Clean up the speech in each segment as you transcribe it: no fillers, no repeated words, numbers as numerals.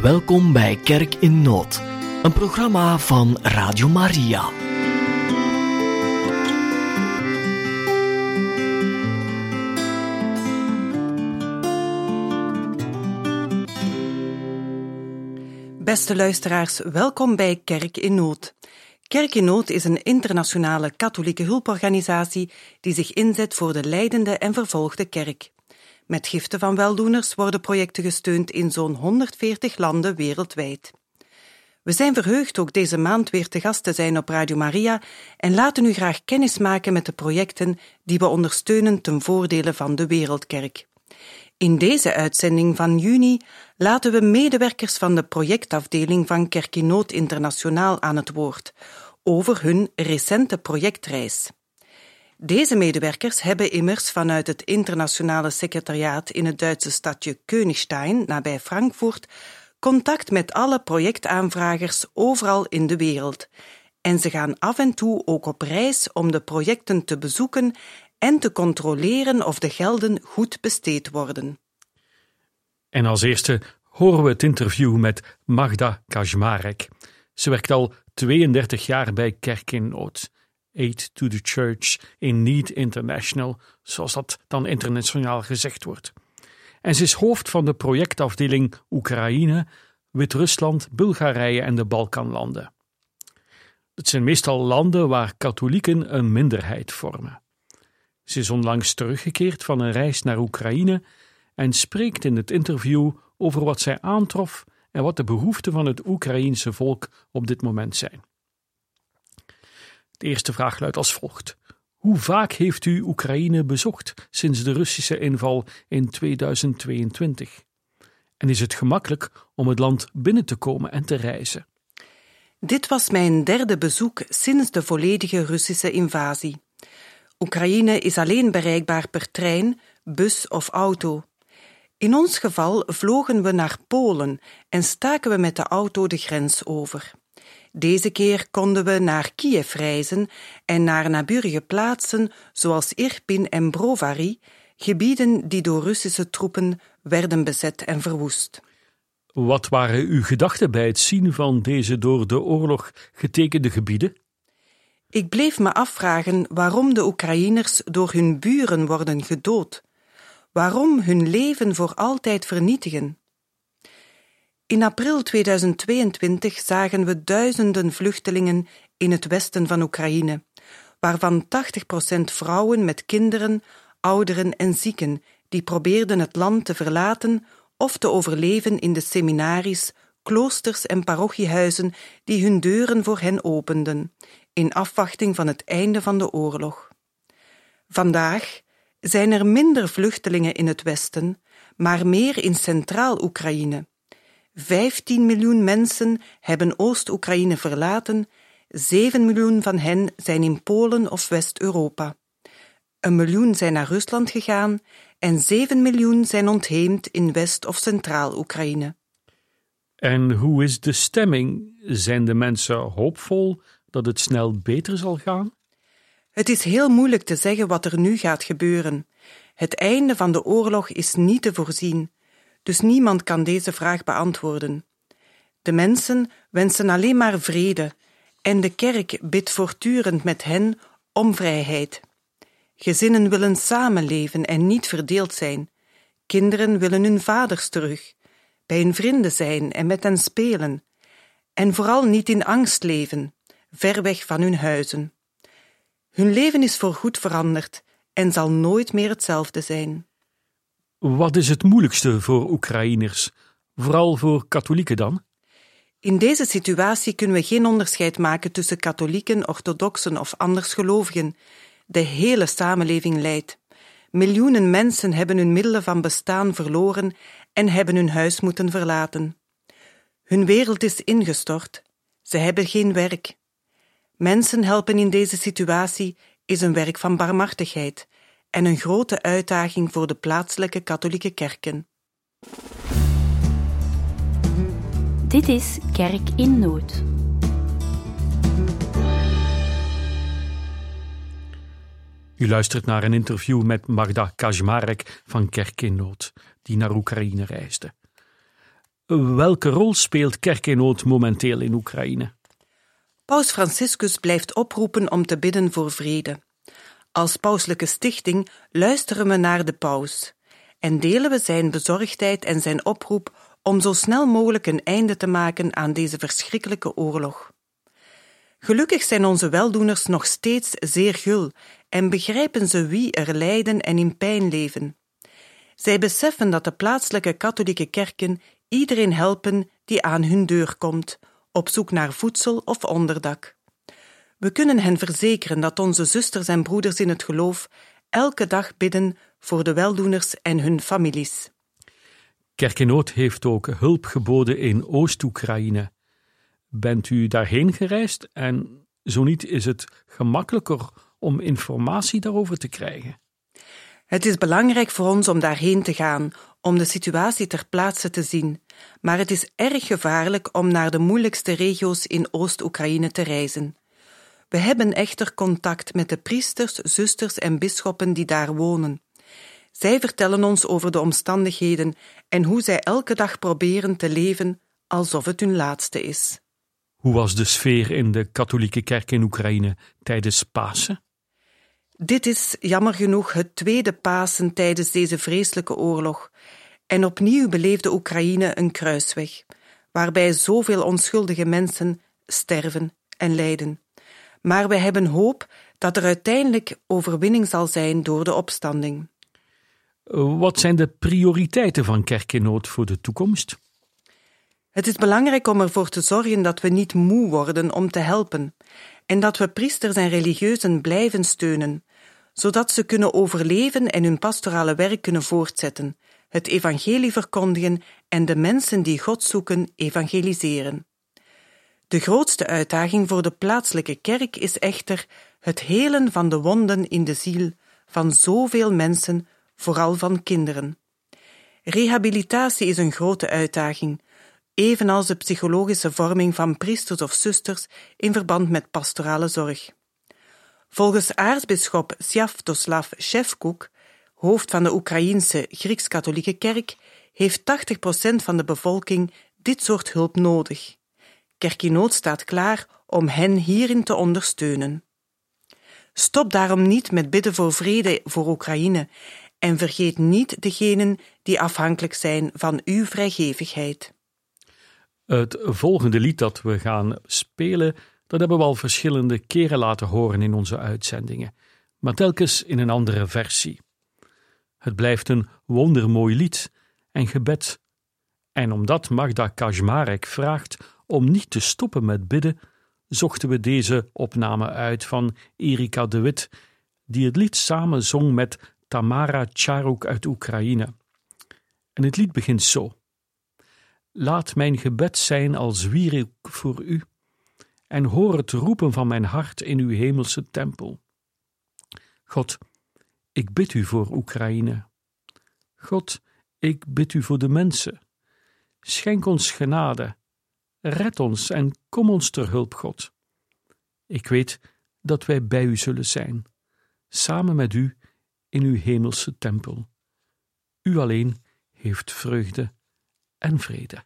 Welkom bij Kerk in Nood, een programma van Radio Maria. Beste luisteraars, welkom bij Kerk in Nood. Kerk in Nood is een internationale katholieke hulporganisatie die zich inzet voor de lijdende en vervolgde kerk. Met giften van weldoeners worden projecten gesteund in zo'n 140 landen wereldwijd. We zijn verheugd ook deze maand weer te gast te zijn op Radio Maria en laten u graag kennis maken met de projecten die we ondersteunen ten voordele van de Wereldkerk. In deze uitzending van juni laten we medewerkers van de projectafdeling van Kerk in Nood Internationaal aan het woord over hun recente projectreis. Deze medewerkers hebben immers vanuit het internationale secretariaat in het Duitse stadje Königstein, nabij Frankfurt, contact met alle projectaanvragers overal in de wereld. En ze gaan af en toe ook op reis om de projecten te bezoeken en te controleren of de gelden goed besteed worden. En als eerste horen we het interview met Magda Kaczmarek. Ze werkt al 32 jaar bij Kerk in Nood. Aid to the Church in Need International, zoals dat dan internationaal gezegd wordt. En ze is hoofd van de projectafdeling Oekraïne, Wit-Rusland, Bulgarije en de Balkanlanden. Het zijn meestal landen waar katholieken een minderheid vormen. Ze is onlangs teruggekeerd van een reis naar Oekraïne en spreekt in het interview over wat zij aantrof en wat de behoeften van het Oekraïense volk op dit moment zijn. De eerste vraag luidt als volgt. Hoe vaak heeft u Oekraïne bezocht sinds de Russische inval in 2022? En is het gemakkelijk om het land binnen te komen en te reizen? Dit was mijn derde bezoek sinds de volledige Russische invasie. Oekraïne is alleen bereikbaar per trein, bus of auto. In ons geval vlogen we naar Polen en staken we met de auto de grens over. Deze keer konden we naar Kiev reizen en naar naburige plaatsen zoals Irpin en Brovary, gebieden die door Russische troepen werden bezet en verwoest. Wat waren uw gedachten bij het zien van deze door de oorlog getekende gebieden? Ik bleef me afvragen waarom de Oekraïners door hun buren worden gedood. Waarom hun leven voor altijd vernietigen? In april 2022 zagen we duizenden vluchtelingen in het westen van Oekraïne, waarvan 80% vrouwen met kinderen, ouderen en zieken, die probeerden het land te verlaten of te overleven in de seminaries, kloosters en parochiehuizen die hun deuren voor hen openden, in afwachting van het einde van de oorlog. Vandaag zijn er minder vluchtelingen in het westen, maar meer in Centraal-Oekraïne. 15 miljoen mensen hebben Oost-Oekraïne verlaten, 7 miljoen van hen zijn in Polen of West-Europa. 1 miljoen zijn naar Rusland gegaan en 7 miljoen zijn ontheemd in West- of Centraal-Oekraïne. En hoe is de stemming? Zijn de mensen hoopvol dat het snel beter zal gaan? Het is heel moeilijk te zeggen wat er nu gaat gebeuren. Het einde van de oorlog is niet te voorzien. Dus niemand kan deze vraag beantwoorden. De mensen wensen alleen maar vrede en de kerk bidt voortdurend met hen om vrijheid. Gezinnen willen samenleven en niet verdeeld zijn. Kinderen willen hun vaders terug, bij hun vrienden zijn en met hen spelen. En vooral niet in angst leven, ver weg van hun huizen. Hun leven is voorgoed veranderd en zal nooit meer hetzelfde zijn. Wat is het moeilijkste voor Oekraïners, vooral voor katholieken dan? In deze situatie kunnen we geen onderscheid maken tussen katholieken, orthodoxen of andersgelovigen. De hele samenleving lijdt. Miljoenen mensen hebben hun middelen van bestaan verloren en hebben hun huis moeten verlaten. Hun wereld is ingestort. Ze hebben geen werk. Mensen helpen in deze situatie is een werk van barmhartigheid en een grote uitdaging voor de plaatselijke katholieke kerken. Dit is Kerk in Nood. U luistert naar een interview met Magda Kaczmarek van Kerk in Nood, die naar Oekraïne reisde. Welke rol speelt Kerk in Nood momenteel in Oekraïne? Paus Franciscus blijft oproepen om te bidden voor vrede. Als pauselijke stichting luisteren we naar de paus en delen we zijn bezorgdheid en zijn oproep om zo snel mogelijk een einde te maken aan deze verschrikkelijke oorlog. Gelukkig zijn onze weldoeners nog steeds zeer gul en begrijpen ze wie er lijden en in pijn leven. Zij beseffen dat de plaatselijke katholieke kerken iedereen helpen die aan hun deur komt, op zoek naar voedsel of onderdak. We kunnen hen verzekeren dat onze zusters en broeders in het geloof elke dag bidden voor de weldoeners en hun families. Kerk in Nood heeft ook hulp geboden in Oost-Oekraïne. Bent u daarheen gereisd en zo niet is het gemakkelijker om informatie daarover te krijgen? Het is belangrijk voor ons om daarheen te gaan, om de situatie ter plaatse te zien, maar het is erg gevaarlijk om naar de moeilijkste regio's in Oost-Oekraïne te reizen. We hebben echter contact met de priesters, zusters en bisschoppen die daar wonen. Zij vertellen ons over de omstandigheden en hoe zij elke dag proberen te leven alsof het hun laatste is. Hoe was de sfeer in de katholieke kerk in Oekraïne tijdens Pasen? Dit is jammer genoeg het tweede Pasen tijdens deze vreselijke oorlog. En opnieuw beleefde Oekraïne een kruisweg, waarbij zoveel onschuldige mensen sterven en lijden. Maar wij hebben hoop dat er uiteindelijk overwinning zal zijn door de opstanding. Wat zijn de prioriteiten van Kerk in Nood voor de toekomst? Het is belangrijk om ervoor te zorgen dat we niet moe worden om te helpen en dat we priesters en religieuzen blijven steunen, zodat ze kunnen overleven en hun pastorale werk kunnen voortzetten, het evangelie verkondigen en de mensen die God zoeken evangeliseren. De grootste uitdaging voor de plaatselijke kerk is echter het helen van de wonden in de ziel van zoveel mensen, vooral van kinderen. Rehabilitatie is een grote uitdaging, evenals de psychologische vorming van priesters of zusters in verband met pastorale zorg. Volgens aartsbisschop Sviatoslav Shevchuk, hoofd van de Oekraïense Grieks-katholieke kerk, heeft 80% van de bevolking dit soort hulp nodig. Kerk in Nood staat klaar om hen hierin te ondersteunen. Stop daarom niet met bidden voor vrede voor Oekraïne en vergeet niet degenen die afhankelijk zijn van uw vrijgevigheid. Het volgende lied dat we gaan spelen, dat hebben we al verschillende keren laten horen in onze uitzendingen, maar telkens in een andere versie. Het blijft een wondermooi lied en gebed. En omdat Magda Kaczmarek vraagt om niet te stoppen met bidden, zochten we deze opname uit van Erika de Wit, die het lied samen zong met Tamara Charuk uit Oekraïne. En het lied begint zo. Laat mijn gebed zijn als wierook voor u, en hoor het roepen van mijn hart in uw hemelse tempel. God, ik bid u voor Oekraïne. God, ik bid u voor de mensen. Schenk ons genade, red ons en kom ons ter hulp, God. Ik weet dat wij bij u zullen zijn, samen met u in uw hemelse tempel. U alleen heeft vreugde en vrede.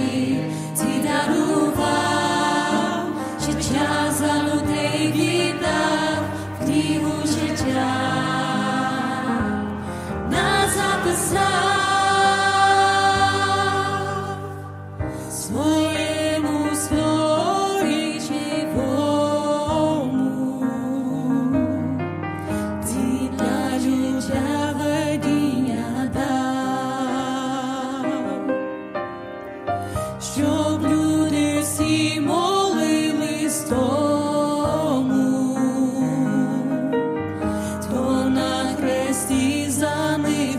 Ti darував, ще час залутий віддав. і молились тому, хто на хресті за них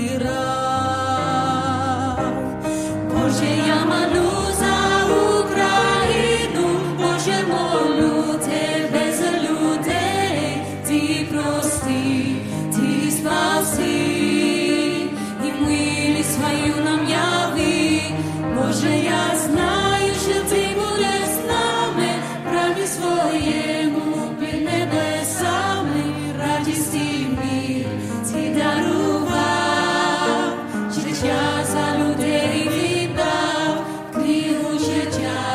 вмирав. Боже, я молю за Україну, Боже, молю Тебе за людей, Ти прости, Ти спаси, і милість свою нам яви. Боже, я знаю, що Ти будеш з нами, правді своєму під небесами, радість і мир Ти дарував, життя за людей віддав, книгу життя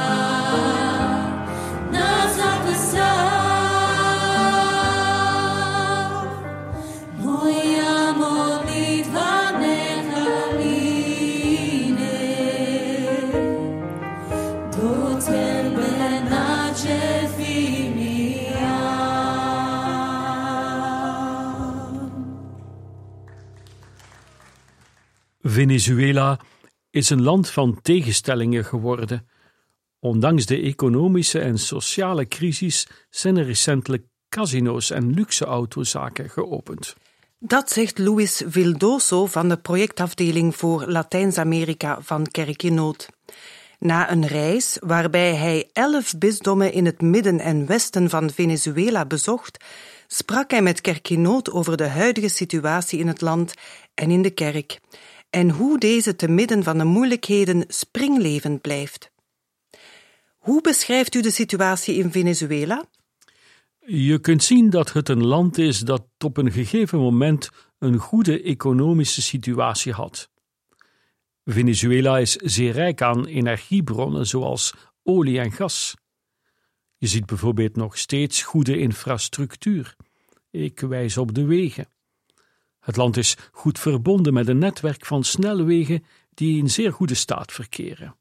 нас записав. Моя молитва нехай лине до Тебе, наче фіміам. Venezuela is een land van tegenstellingen geworden. Ondanks de economische en sociale crisis zijn er recentelijk casino's en luxe autozaken geopend. Dat zegt Luis Vildoso van de projectafdeling voor Latijns-Amerika van Kerk in Nood. Na een reis waarbij hij 11 bisdommen in het midden en westen van Venezuela bezocht, sprak hij met Kerk in Nood over de huidige situatie in het land en in de kerk, en hoe deze te midden van de moeilijkheden springlevend blijft. Hoe beschrijft u de situatie in Venezuela? Je kunt zien dat het een land is dat op een gegeven moment een goede economische situatie had. Venezuela is zeer rijk aan energiebronnen zoals olie en gas. Je ziet bijvoorbeeld nog steeds goede infrastructuur. Ik wijs op de wegen. Het land is goed verbonden met een netwerk van snelwegen die in zeer goede staat verkeren.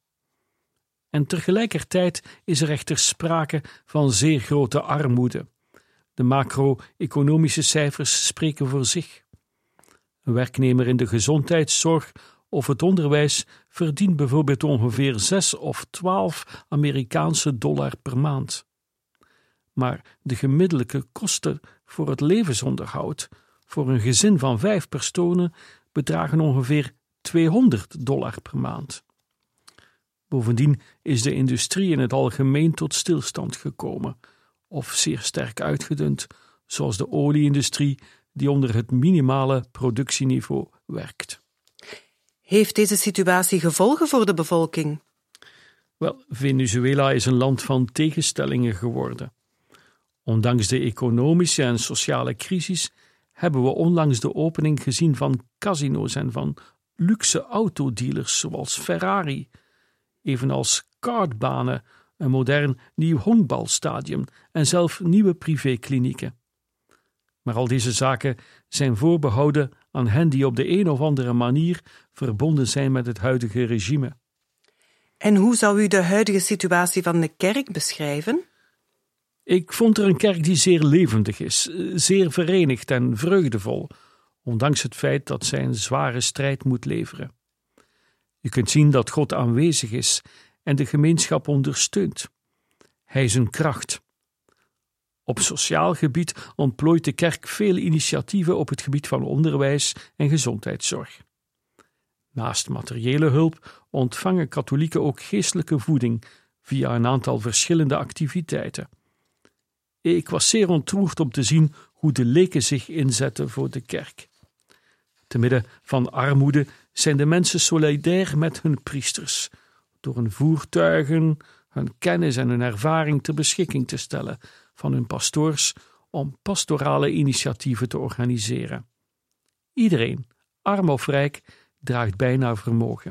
En tegelijkertijd is er echter sprake van zeer grote armoede. De macro-economische cijfers spreken voor zich. Een werknemer in de gezondheidszorg of het onderwijs verdient bijvoorbeeld ongeveer 6 of 12 Amerikaanse dollar per maand. Maar de gemiddelde kosten voor het levensonderhoud voor een gezin van 5 personen bedragen ongeveer $200 per maand. Bovendien is de industrie in het algemeen tot stilstand gekomen, of zeer sterk uitgedund, zoals de olieindustrie die onder het minimale productieniveau werkt. Heeft deze situatie gevolgen voor de bevolking? Wel, Venezuela is een land van tegenstellingen geworden. Ondanks de economische en sociale crisis hebben we onlangs de opening gezien van casino's en van luxe autodealers zoals Ferrari, evenals kartbanen, een modern nieuw honkbalstadion en zelf nieuwe privéklinieken. Maar al deze zaken zijn voorbehouden aan hen die op de een of andere manier verbonden zijn met het huidige regime. En hoe zou u de huidige situatie van de kerk beschrijven? Ik vond er een kerk die zeer levendig is, zeer verenigd en vreugdevol, ondanks het feit dat zij een zware strijd moet leveren. Je kunt zien dat God aanwezig is en de gemeenschap ondersteunt. Hij is een kracht. Op sociaal gebied ontplooit de kerk veel initiatieven op het gebied van onderwijs en gezondheidszorg. Naast materiële hulp ontvangen katholieken ook geestelijke voeding via een aantal verschillende activiteiten. Ik was zeer ontroerd om te zien hoe de leken zich inzetten voor de kerk. Te midden van armoede zijn de mensen solidair met hun priesters, door hun voertuigen, hun kennis en hun ervaring ter beschikking te stellen van hun pastoors om pastorale initiatieven te organiseren. Iedereen, arm of rijk, draagt bij naar vermogen.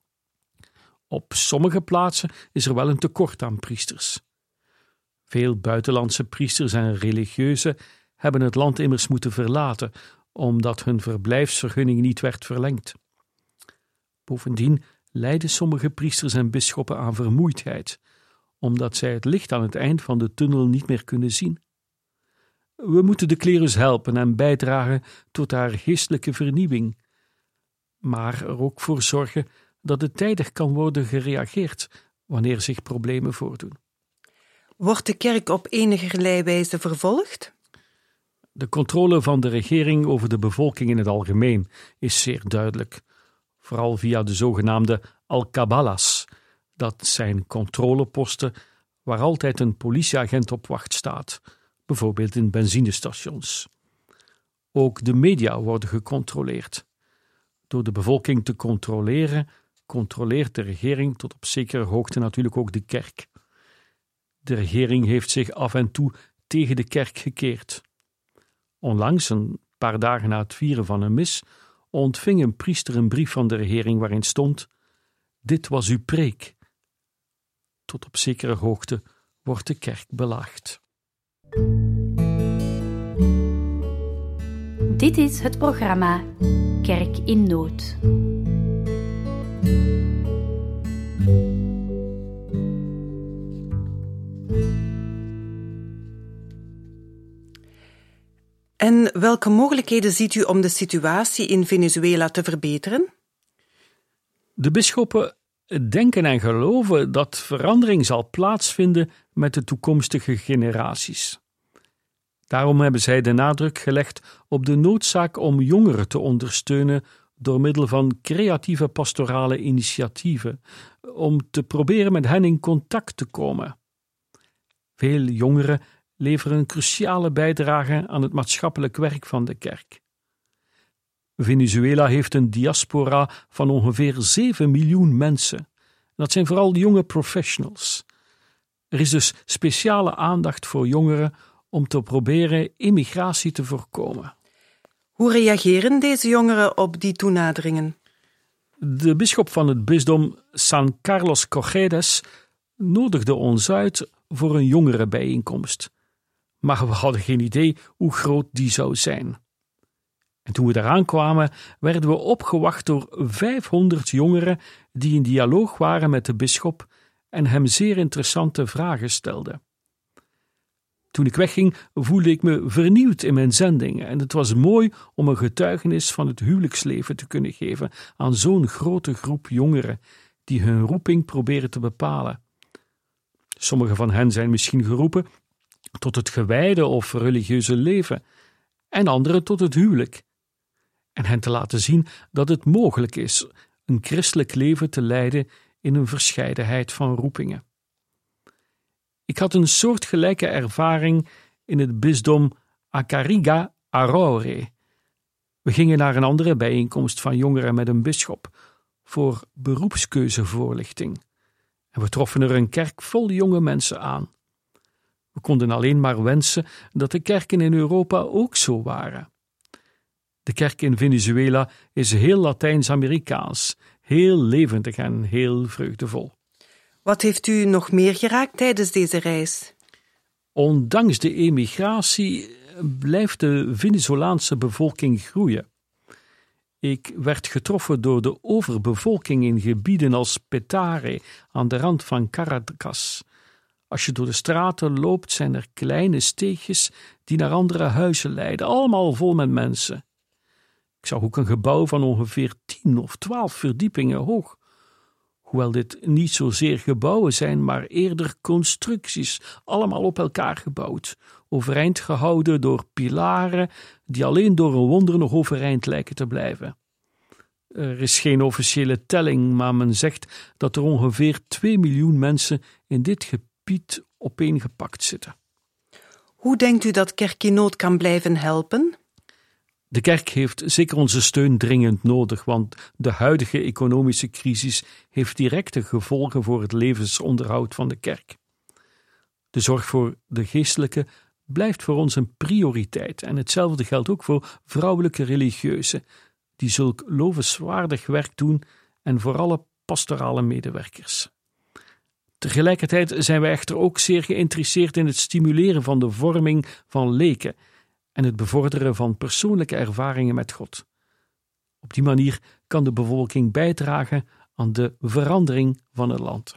Op sommige plaatsen is er wel een tekort aan priesters. Veel buitenlandse priesters en religieuzen hebben het land immers moeten verlaten, omdat hun verblijfsvergunning niet werd verlengd. Bovendien lijden sommige priesters en bisschoppen aan vermoeidheid, omdat zij het licht aan het eind van de tunnel niet meer kunnen zien. We moeten de klerus helpen en bijdragen tot haar geestelijke vernieuwing, maar er ook voor zorgen dat er tijdig kan worden gereageerd wanneer zich problemen voordoen. Wordt de kerk op enigerlei wijze vervolgd? De controle van de regering over de bevolking in het algemeen is zeer duidelijk, vooral via de zogenaamde alcabalas. Dat zijn controleposten waar altijd een politieagent op wacht staat, bijvoorbeeld in benzinestations. Ook de media worden gecontroleerd. Door de bevolking te controleren, controleert de regering tot op zekere hoogte natuurlijk ook de kerk. De regering heeft zich af en toe tegen de kerk gekeerd. Onlangs, een paar dagen na het vieren van een mis, ontving een priester een brief van de regering waarin stond: dit was uw preek. Tot op zekere hoogte wordt de kerk belaagd. Dit is het programma Kerk in Nood. En welke mogelijkheden ziet u om de situatie in Venezuela te verbeteren? De bisschoppen denken en geloven dat verandering zal plaatsvinden met de toekomstige generaties. Daarom hebben zij de nadruk gelegd op de noodzaak om jongeren te ondersteunen door middel van creatieve pastorale initiatieven, om te proberen met hen in contact te komen. Veel jongeren leveren een cruciale bijdrage aan het maatschappelijk werk van de kerk. Venezuela heeft een diaspora van ongeveer 7 miljoen mensen. Dat zijn vooral jonge professionals. Er is dus speciale aandacht voor jongeren om te proberen immigratie te voorkomen. Hoe reageren deze jongeren op die toenaderingen? De bisschop van het bisdom San Carlos Cojedes nodigde ons uit voor een jongerenbijeenkomst. Maar we hadden geen idee hoe groot die zou zijn. En toen we daaraan kwamen, werden we opgewacht door 500 jongeren die in dialoog waren met de bisschop en hem zeer interessante vragen stelden. Toen ik wegging, voelde ik me vernieuwd in mijn zending en het was mooi om een getuigenis van het huwelijksleven te kunnen geven aan zo'n grote groep jongeren die hun roeping proberen te bepalen. Sommige van hen zijn misschien geroepen tot het gewijde of religieuze leven en anderen tot het huwelijk. En hen te laten zien dat het mogelijk is een christelijk leven te leiden in een verscheidenheid van roepingen. Ik had een soortgelijke ervaring in het bisdom Acariga Araure. We gingen naar een andere bijeenkomst van jongeren met een bisschop voor beroepskeuzevoorlichting. En we troffen er een kerk vol jonge mensen aan. We konden alleen maar wensen dat de kerken in Europa ook zo waren. De kerk in Venezuela is heel Latijns-Amerikaans, heel levendig en heel vreugdevol. Wat heeft u nog meer geraakt tijdens deze reis? Ondanks de emigratie blijft de Venezolaanse bevolking groeien. Ik werd getroffen door de overbevolking in gebieden als Petare, aan de rand van Caracas. Als je door de straten loopt, zijn er kleine steegjes die naar andere huizen leiden, allemaal vol met mensen. Ik zag ook een gebouw van ongeveer 10 of 12 verdiepingen hoog. Hoewel dit niet zozeer gebouwen zijn, maar eerder constructies, allemaal op elkaar gebouwd, overeind gehouden door pilaren die alleen door een wonder nog overeind lijken te blijven. Er is geen officiële telling, maar men zegt dat er ongeveer 2 miljoen mensen in dit gebied opeengepakt zitten. Hoe denkt u dat Kerk in Nood kan blijven helpen? De kerk heeft zeker onze steun dringend nodig, want de huidige economische crisis heeft directe gevolgen voor het levensonderhoud van de kerk. De zorg voor de geestelijke blijft voor ons een prioriteit en hetzelfde geldt ook voor vrouwelijke religieuzen, die zulk lovenswaardig werk doen en voor alle pastorale medewerkers. Tegelijkertijd zijn we echter ook zeer geïnteresseerd in het stimuleren van de vorming van leken en het bevorderen van persoonlijke ervaringen met God. Op die manier kan de bevolking bijdragen aan de verandering van het land.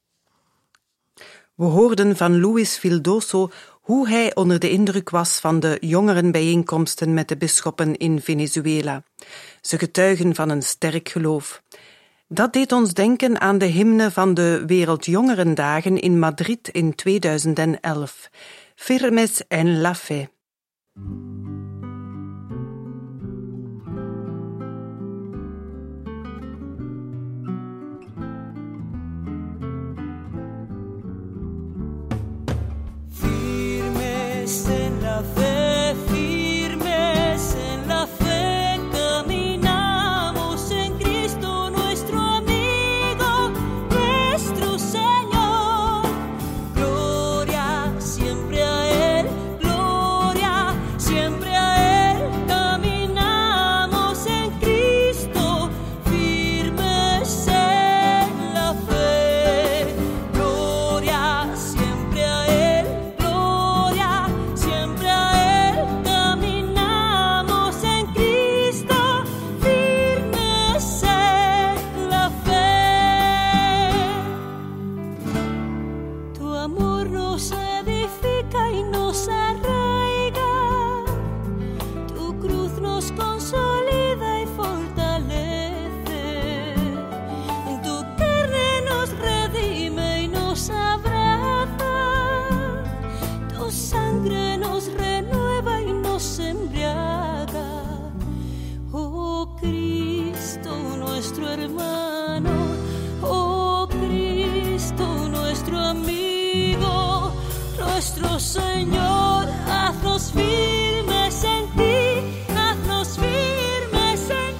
We hoorden van Luis Vildoso hoe hij onder de indruk was van de jongerenbijeenkomsten met de bisschoppen in Venezuela. Ze getuigen van een sterk geloof. Dat deed ons denken aan de hymne van de Wereldjongerendagen in Madrid in 2011. Firmes en la fe. Firmes en la fe, firmes en la fe, caminamos en Cristo nuestro amigo, nuestro Señor. Gloria siempre a Él, gloria siempre a Él, caminamos en Cristo, firmes en la fe. Gloria siempre a Él. Nuestro Señor, haznos firmes en ti, haznos firmes en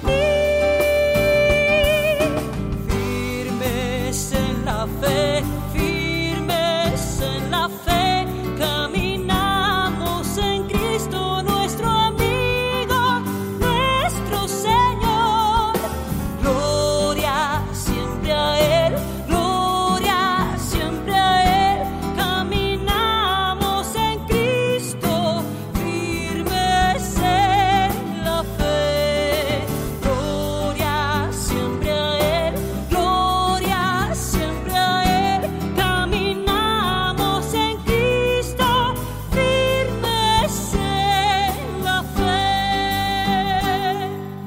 ti. Firmes en la fe, firmes en la fe, caminamos en Cristo nuestro amigo, nuestro Señor. Gloria siempre a Él, gloria siempre a Él, caminamos en Cristo, firmes en la fe. Gloria siempre a Él, gloria siempre a Él, caminamos en Cristo, firmes en la fe.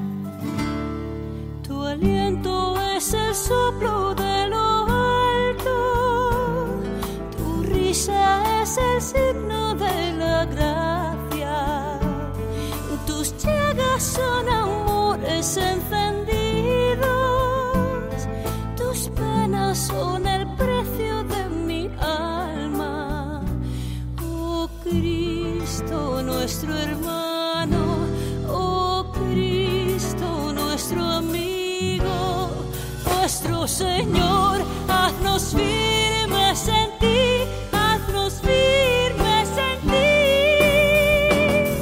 Tu aliento es el soplo de lo alto, tu risa es el signo de la gracia, tus llagas son amores encendidos, tus penas son el precio de mi alma. Oh Cristo nuestro hermano, oh Cristo nuestro amigo, nuestro Señor, haznos firmes en ti, haznos firmes en ti.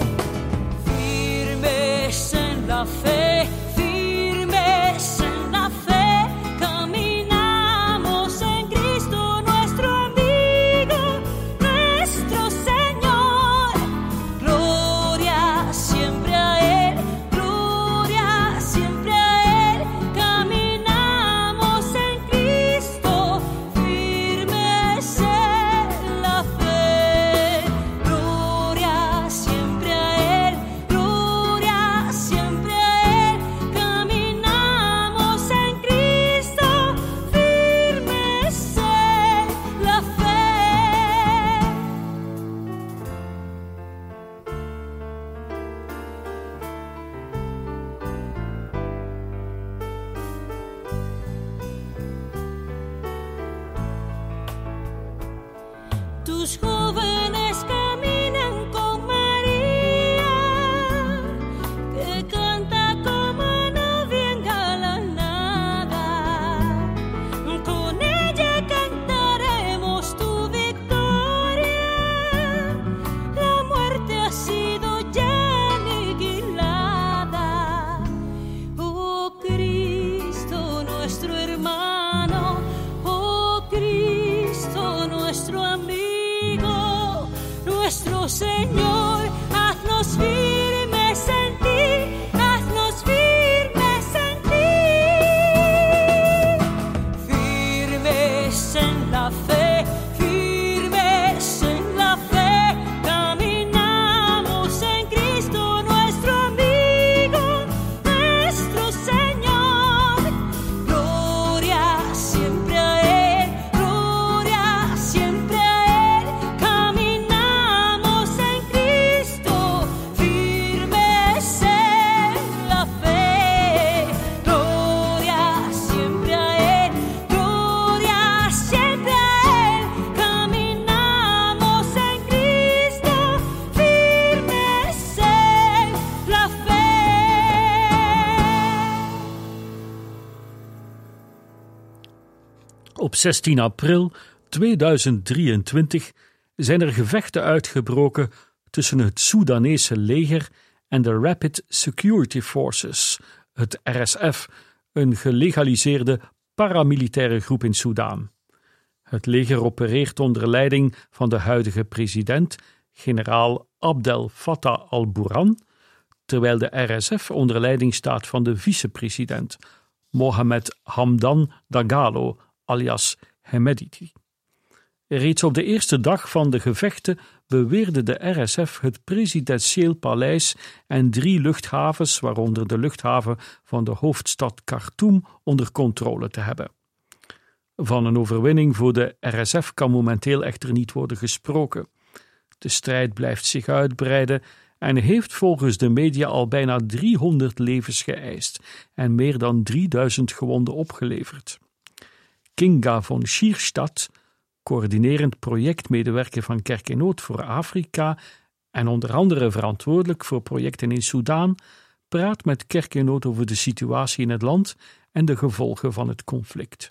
Firmes en la fe, firmes en la fe, caminamos en Cristo nuestro amigo, nuestro Señor. Gloria siempre a Él, gloria siempre a Él, caminamos en Cristo, firmes en Op 16 april 2023 zijn er gevechten uitgebroken tussen het Soedanese leger en de Rapid Security Forces, het RSF, een gelegaliseerde paramilitaire groep in Soedan. Het leger opereert onder leiding van de huidige president, generaal Abdel Fattah al-Burhan, terwijl de RSF onder leiding staat van de vicepresident, Mohamed Hamdan Dagalo, alias Hemedti. Reeds op de eerste dag van de gevechten beweerde de RSF het presidentieel paleis en 3 luchthavens, waaronder de luchthaven van de hoofdstad Khartoum, onder controle te hebben. Van een overwinning voor de RSF kan momenteel echter niet worden gesproken. De strijd blijft zich uitbreiden en heeft volgens de media al bijna 300 levens geëist en meer dan 3000 gewonden opgeleverd. Kinga von Schierstadt, coördinerend projectmedewerker van Kerk in Nood voor Afrika en onder andere verantwoordelijk voor projecten in Soedan, praat met Kerk in Nood over de situatie in het land en de gevolgen van het conflict.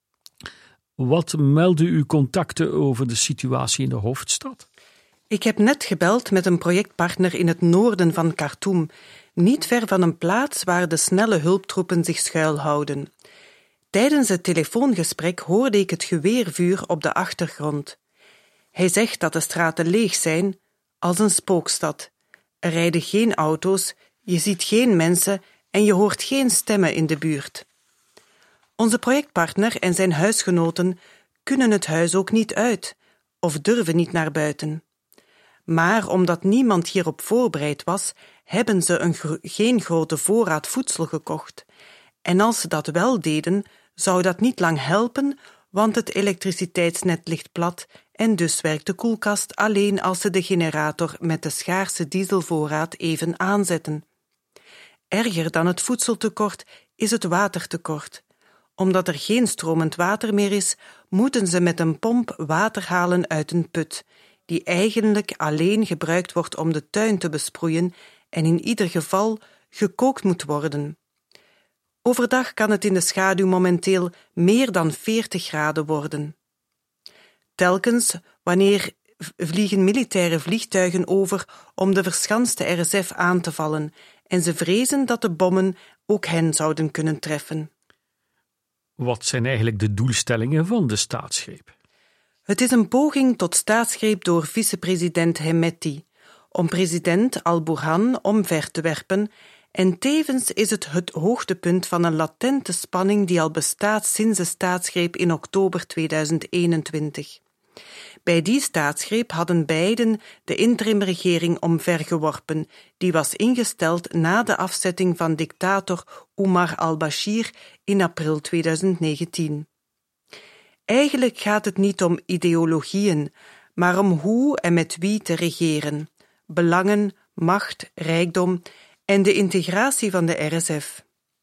Wat melden uw contacten over de situatie in de hoofdstad? Ik heb net gebeld met een projectpartner in het noorden van Khartoum, niet ver van een plaats waar de snelle hulptroepen zich schuilhouden. Tijdens het telefoongesprek hoorde ik het geweervuur op de achtergrond. Hij zegt dat de straten leeg zijn, als een spookstad. Er rijden geen auto's, je ziet geen mensen en je hoort geen stemmen in de buurt. Onze projectpartner en zijn huisgenoten kunnen het huis ook niet uit of durven niet naar buiten. Maar omdat niemand hierop voorbereid was, hebben ze geen grote voorraad voedsel gekocht. En als ze dat wel deden, zou dat niet lang helpen, want het elektriciteitsnet ligt plat en dus werkt de koelkast alleen als ze de generator met de schaarse dieselvoorraad even aanzetten. Erger dan het voedseltekort is het watertekort. Omdat er geen stromend water meer is, moeten ze met een pomp water halen uit een put, die eigenlijk alleen gebruikt wordt om de tuin te besproeien en in ieder geval gekookt moet worden. Overdag kan het in de schaduw momenteel meer dan 40 graden worden. Telkens wanneer vliegen militaire vliegtuigen over om de verschanste RSF aan te vallen en ze vrezen dat de bommen ook hen zouden kunnen treffen. Wat zijn eigenlijk de doelstellingen van de staatsgreep? Het is een poging tot staatsgreep door vicepresident Hemedti, om president al-Burhan omver te werpen en tevens is het hoogtepunt van een latente spanning die al bestaat sinds de staatsgreep in oktober 2021. Bij die staatsgreep hadden beiden de interimregering omvergeworpen, die was ingesteld na de afzetting van dictator Omar al-Bashir in april 2019. Eigenlijk gaat het niet om ideologieën, maar om hoe en met wie te regeren, belangen, macht, rijkdom en de integratie van de RSF.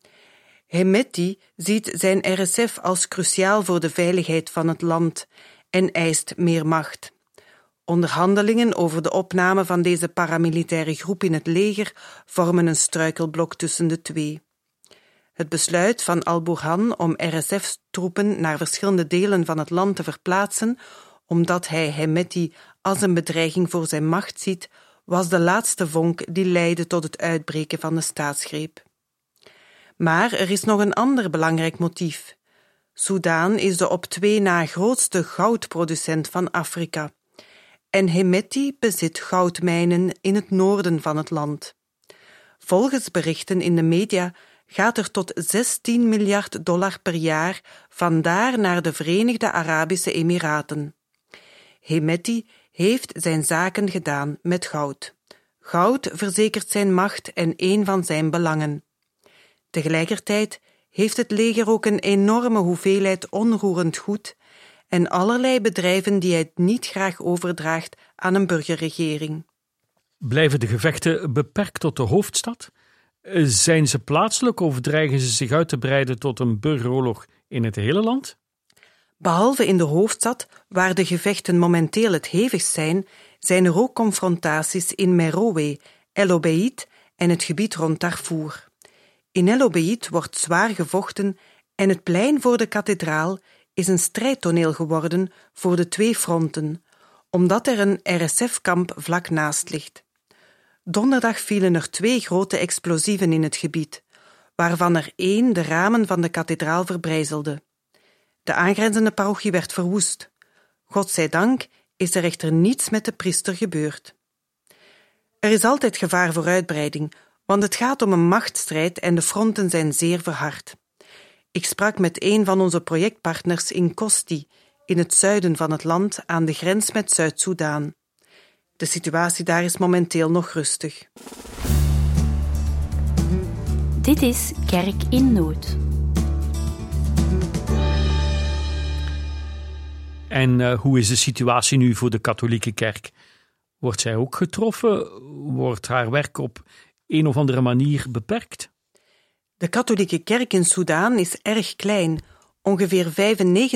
Hemedti ziet zijn RSF als cruciaal voor de veiligheid van het land en eist meer macht. Onderhandelingen over de opname van deze paramilitaire groep in het leger vormen een struikelblok tussen de twee. Het besluit van al-Burhan om RSF-troepen naar verschillende delen van het land te verplaatsen, omdat hij Hemedti als een bedreiging voor zijn macht ziet, was de laatste vonk die leidde tot het uitbreken van de staatsgreep. Maar er is nog een ander belangrijk motief. Soedan is de op 2 na grootste goudproducent van Afrika. En Hemedti bezit goudmijnen in het noorden van het land. Volgens berichten in de media gaat er tot $16 miljard per jaar vandaar naar de Verenigde Arabische Emiraten. Hemedti heeft zijn zaken gedaan met goud. Goud verzekert zijn macht en een van zijn belangen. Tegelijkertijd heeft het leger ook een enorme hoeveelheid onroerend goed en allerlei bedrijven die hij niet graag overdraagt aan een burgerregering. Blijven de gevechten beperkt tot de hoofdstad? Zijn ze plaatselijk of dreigen ze zich uit te breiden tot een burgeroorlog in het hele land? Behalve in de hoofdstad, waar de gevechten momenteel het hevigst zijn er ook confrontaties in Merowe, El Obeid en het gebied rond Darfur. In El Obeid wordt zwaar gevochten en het plein voor de kathedraal is een strijdtoneel geworden voor de twee fronten, omdat er een RSF-kamp vlak naast ligt. Donderdag vielen er 2 grote explosieven in het gebied, waarvan er 1 de ramen van de kathedraal verbrijzelde. De aangrenzende parochie werd verwoest. Godzijdank is er echter niets met de priester gebeurd. Er is altijd gevaar voor uitbreiding, want het gaat om een machtsstrijd en de fronten zijn zeer verhard. Ik sprak met een van onze projectpartners in Kosti, in het zuiden van het land aan de grens met Zuid-Soedan. De situatie daar is momenteel nog rustig. Dit is Kerk in Nood. En hoe is de situatie nu voor de katholieke kerk? Wordt zij ook getroffen? Wordt haar werk op een of andere manier beperkt? De katholieke kerk in Soedan is erg klein. Ongeveer 95%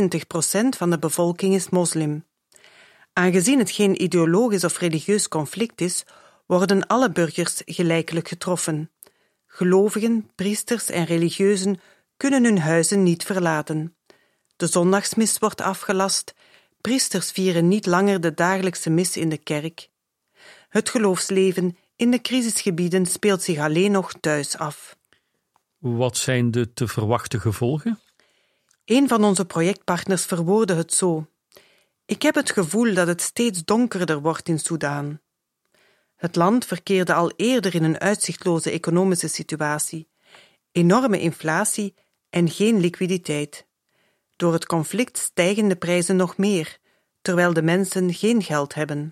van de bevolking is moslim. Aangezien het geen ideologisch of religieus conflict is, worden alle burgers gelijkelijk getroffen. Gelovigen, priesters en religieuzen kunnen hun huizen niet verlaten. De zondagsmis wordt afgelast, priesters vieren niet langer de dagelijkse mis in de kerk. Het geloofsleven in de crisisgebieden speelt zich alleen nog thuis af. Wat zijn de te verwachten gevolgen? Een van onze projectpartners verwoordde het zo: ik heb het gevoel dat het steeds donkerder wordt in Soedan. Het land verkeerde al eerder in een uitzichtloze economische situatie, enorme inflatie en geen liquiditeit. Door het conflict stijgen de prijzen nog meer, terwijl de mensen geen geld hebben.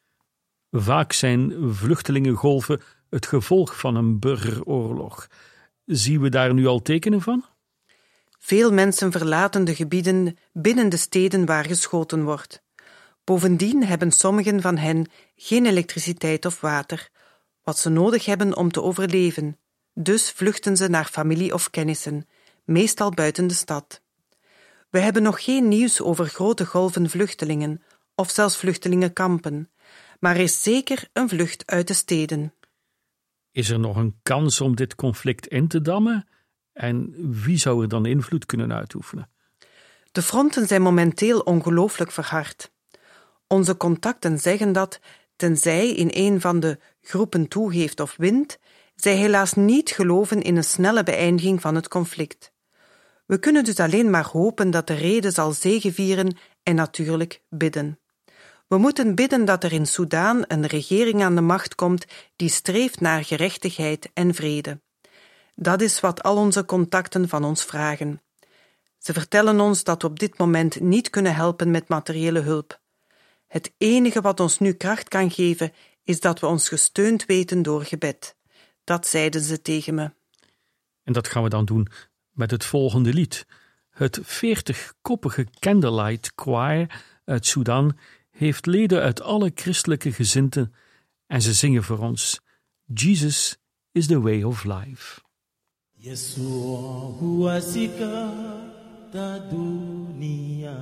Vaak zijn vluchtelingengolven het gevolg van een burgeroorlog. Zien we daar nu al tekenen van? Veel mensen verlaten de gebieden binnen de steden waar geschoten wordt. Bovendien hebben sommigen van hen geen elektriciteit of water, wat ze nodig hebben om te overleven. Dus vluchten ze naar familie of kennissen, meestal buiten de stad. We hebben nog geen nieuws over grote golven vluchtelingen of zelfs vluchtelingenkampen, maar er is zeker een vlucht uit de steden. Is er nog een kans om dit conflict in te dammen? En wie zou er dan invloed kunnen uitoefenen? De fronten zijn momenteel ongelooflijk verhard. Onze contacten zeggen dat, tenzij in een van de groepen toegeeft of wint, zij helaas niet geloven in een snelle beëindiging van het conflict. We kunnen dus alleen maar hopen dat de rede zal zegevieren en natuurlijk bidden. We moeten bidden dat er in Soedan een regering aan de macht komt die streeft naar gerechtigheid en vrede. Dat is wat al onze contacten van ons vragen. Ze vertellen ons dat we op dit moment niet kunnen helpen met materiële hulp. Het enige wat ons nu kracht kan geven, is dat we ons gesteund weten door gebed. Dat zeiden ze tegen me. En dat gaan we dan doen met het volgende lied. Het 40-koppige Candlelight Choir uit Sudan heeft leden uit alle christelijke gezinten en ze zingen voor ons: Jesus is the way of life. Yeshua huwasika ta dunia,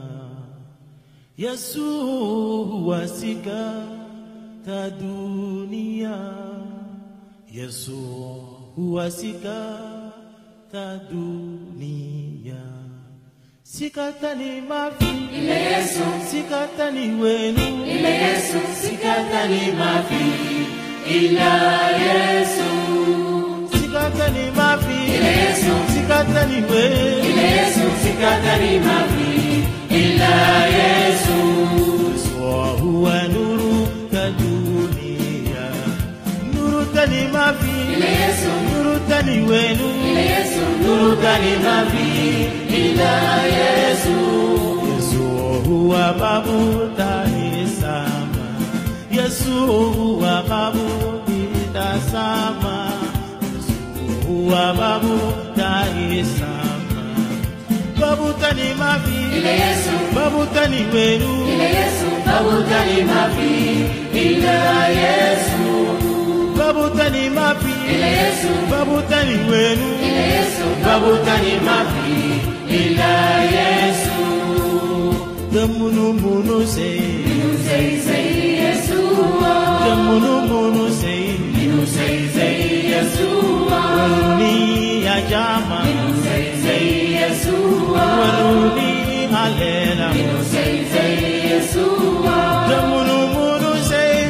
Yeshua huwasika ta dunia, Yeshua huwasika ta dunia. Sikatani mafi, ile Yesu. Sikatani wenu, ile Yesu. Sikatani mafi, ila Yesu. Sikatani mafi, ile Yesu. Sikatani wenu, ile Yesu. Sikatani mafi, ila Yesu. Yeshua huwa nuru ya dunia, nuru tani mafi, ile Yesu. Nuru tani wenu, ile Yesu. Nuru tani mafi, ila Yesu. Yesu huwa babu tahisama, Yesu huwa babu itasama, Yesu huwa babu tahisama. Babu tani mafi, ila Yesu. Babu tani wenu, ila Yesu. Babu tani mafi, ila Yesu. Babu tani mafi, ila Yesu. Babu tani wenu, ila Yesu. Babu tani mafi, ila Yesu. The munu say Yesu. The munu say Yesu. Waruni ajama say Yesu. Waruni alela minu sei Yeshua Munu munu sei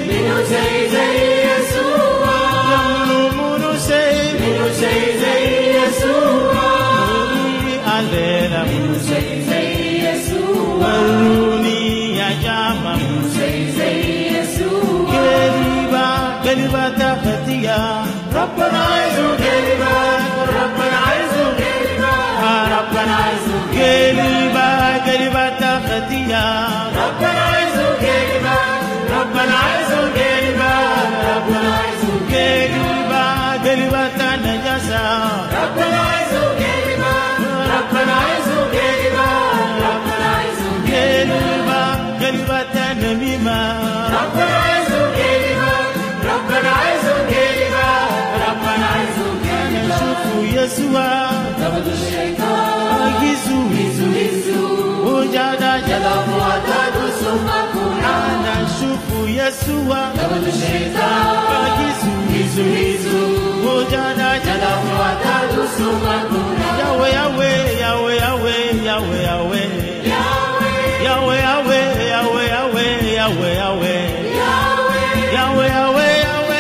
Yeshua Munu sei Yeshua alela minu sei Yeshua Runi ya jama minu sei Yeshua Geliba tafatia Rabbana izu geliba Rabbana izu geliba Rabbana izu geliba tafatia Rabbana izu geliba Rabbana izu geliba Rabbana izu geliba tanajasa Rabbana izu geliba Rabbana izu geliba Rabbana izu geliba tanamima Rabbana izu geliba Rabbana izu geliba Rabbana izu geliba Shufu Yeshua Tabadu Shaitan Gizu Ujada Jala Muatadu Sumakuna Shufu Yeshua Tabadu Shaitan Gizu Ujada Jala Muatadu Sumakuna Yahweh Yahweh Yahweh Yahweh Yahweh Yahweh Yahweh Yahweh Yahweh Yahweh Yahweh Yahweh Yahweh Yahweh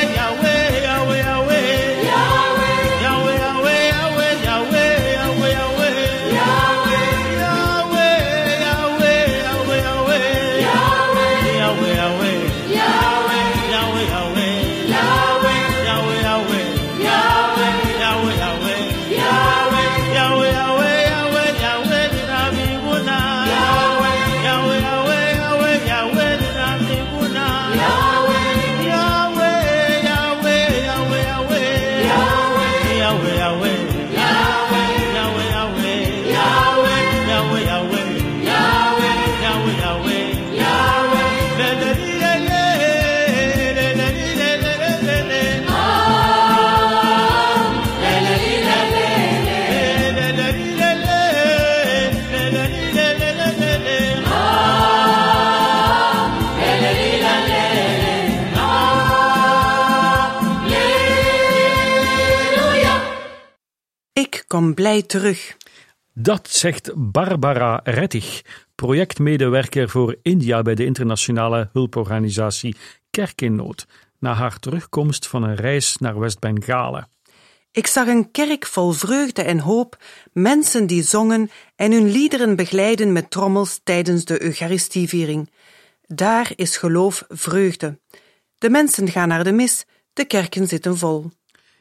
Kom blij terug. Dat zegt Barbara Rettig, projectmedewerker voor India bij de internationale hulporganisatie Kerk in Nood, na haar terugkomst van een reis naar West-Bengalen. Ik zag een kerk vol vreugde en hoop, mensen die zongen en hun liederen begeleiden met trommels tijdens de Eucharistieviering. Daar is geloof vreugde. De mensen gaan naar de mis, de kerken zitten vol.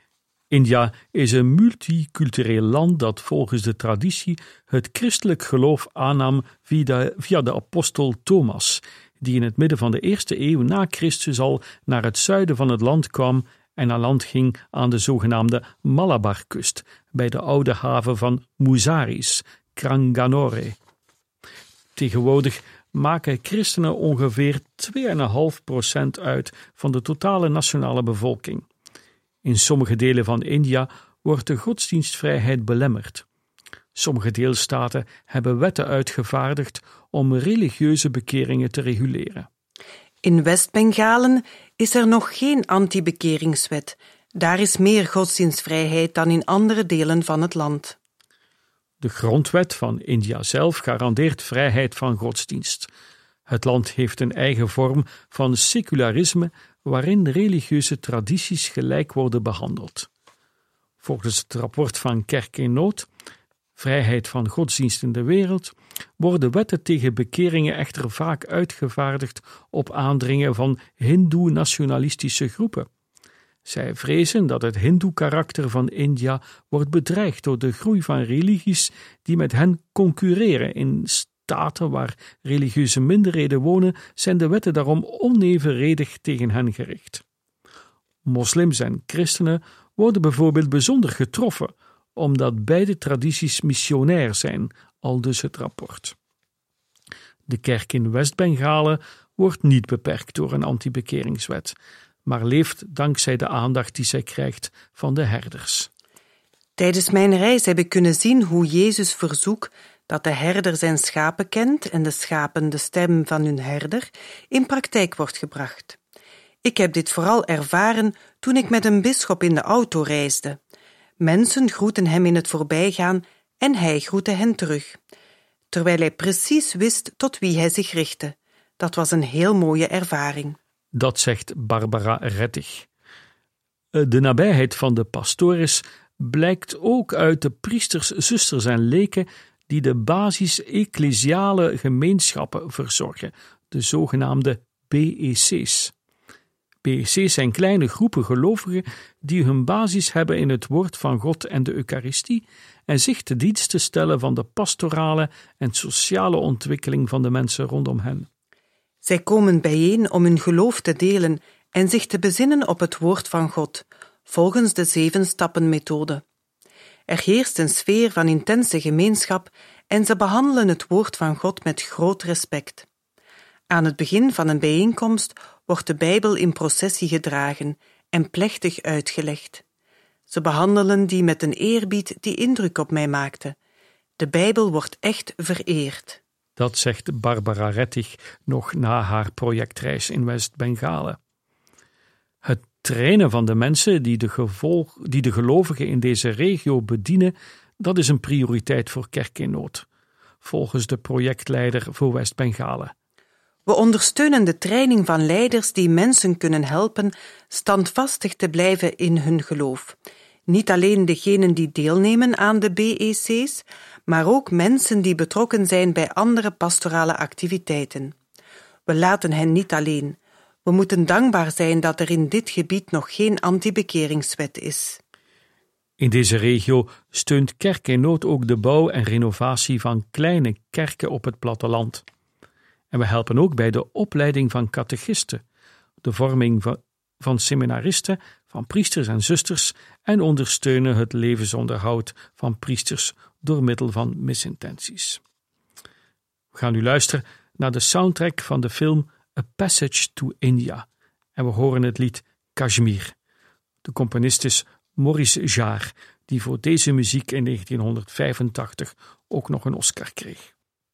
India is een multicultureel land dat volgens de traditie het christelijk geloof aannam via de apostel Thomas, die in het midden van de 1e eeuw na Christus al naar het zuiden van het land kwam en aan land ging aan de zogenaamde Malabarkust, bij de oude haven van Musaris, Cranganore. Tegenwoordig maken christenen ongeveer 2,5% uit van de totale nationale bevolking. In sommige delen van India wordt de godsdienstvrijheid belemmerd. Sommige deelstaten hebben wetten uitgevaardigd om religieuze bekeringen te reguleren. In West-Bengalen is er nog geen anti-bekeringswet. Daar is meer godsdienstvrijheid dan in andere delen van het land. De grondwet van India zelf garandeert vrijheid van godsdienst. Het land heeft een eigen vorm van secularisme waarin religieuze tradities gelijk worden behandeld. Volgens het rapport van Kerk in Nood, Vrijheid van godsdienst in de wereld, worden wetten tegen bekeringen echter vaak uitgevaardigd op aandringen van hindoe-nationalistische groepen. Zij vrezen dat het hindoe-karakter van India wordt bedreigd door de groei van religies die met hen concurreren. In staten waar religieuze minderheden wonen, zijn de wetten daarom onevenredig tegen hen gericht. Moslims en christenen worden bijvoorbeeld bijzonder getroffen, omdat beide tradities missionair zijn, aldus het rapport. De kerk in West-Bengalen wordt niet beperkt door een antibekeringswet, maar leeft dankzij de aandacht die zij krijgt van de herders. Tijdens mijn reis heb ik kunnen zien hoe Jezus' verzoek dat de herder zijn schapen kent en de schapen de stem van hun herder in praktijk wordt gebracht. Ik heb dit vooral ervaren toen ik met een bisschop in de auto reisde. Mensen groeten hem in het voorbijgaan en hij groette hen terug. terwijl hij precies wist tot wie hij zich richtte. Dat was een heel mooie ervaring. Dat zegt Barbara Rettig. De nabijheid van de pastores blijkt ook uit de priesters, zusters en leken die de basis-ecclesiale gemeenschappen verzorgen, de zogenaamde BEC's. BEC's zijn kleine groepen gelovigen die hun basis hebben in het woord van God en de Eucharistie en zich te dienste stellen van de pastorale en sociale ontwikkeling van de mensen rondom hen. Zij komen bijeen om hun geloof te delen en zich te bezinnen op het woord van God, volgens de 7-stappen-methode. Er heerst een sfeer van intense gemeenschap en ze behandelen het woord van God met groot respect. Aan het begin van een bijeenkomst wordt de Bijbel in processie gedragen en plechtig uitgelegd. Ze behandelen die met een eerbied die indruk op mij maakte. De Bijbel wordt echt vereerd. Dat zegt Barbara Rettig nog na haar projectreis in West-Bengalen. Het trainen van de mensen die de gelovigen in deze regio bedienen, dat is een prioriteit voor Kerk in Nood, volgens de projectleider voor West-Bengalen. We ondersteunen de training van leiders die mensen kunnen helpen standvastig te blijven in hun geloof. Niet alleen degenen die deelnemen aan de BEC's, maar ook mensen die betrokken zijn bij andere pastorale activiteiten. We laten hen niet alleen. We moeten dankbaar zijn dat er in dit gebied nog geen antibekeringswet is. In deze regio steunt Kerk in Nood ook de bouw en renovatie van kleine kerken op het platteland. En we helpen ook bij de opleiding van catechisten, de vorming van seminaristen, van priesters en zusters en ondersteunen het levensonderhoud van priesters door middel van misintenties. We gaan nu luisteren naar de soundtrack van de film A Passage to India en we horen het lied Kashmir. De componist is Maurice Jarre, die voor deze muziek in 1985 ook nog een Oscar kreeg.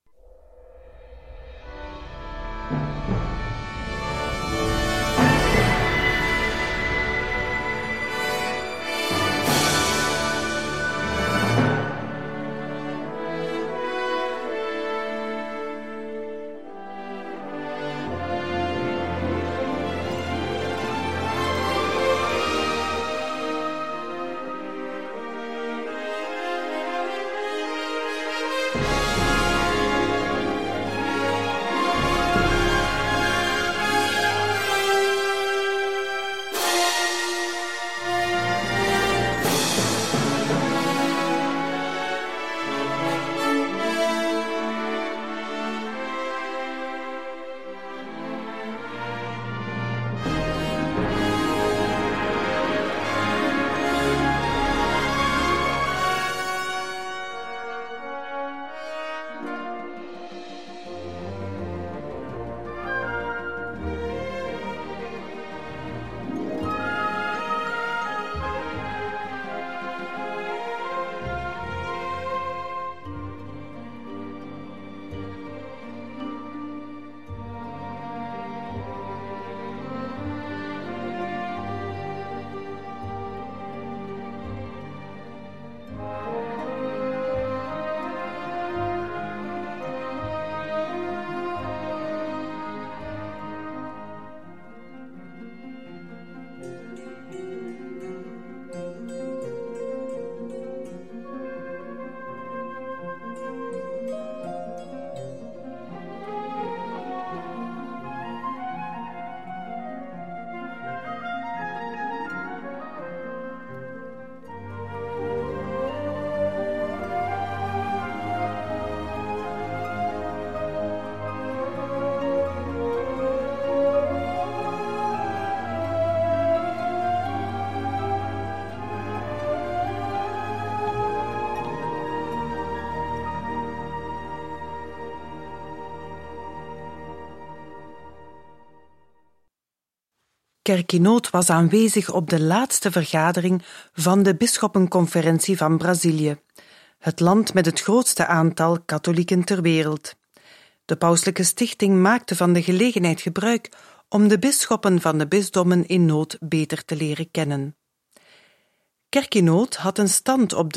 Kerk in Nood was aanwezig op de laatste vergadering van de Bisschoppenconferentie van Brazilië, het land met het grootste aantal katholieken ter wereld. De pauselijke stichting maakte van de gelegenheid gebruik om de bisschoppen van de bisdommen in nood beter te leren kennen. Kerk in Nood had een stand op de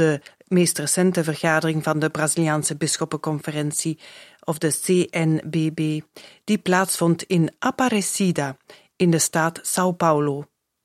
meest recente vergadering van de Braziliaanse Bisschoppenconferentie, of de CNBB, die plaatsvond in Aparecida, in de staat São Paulo.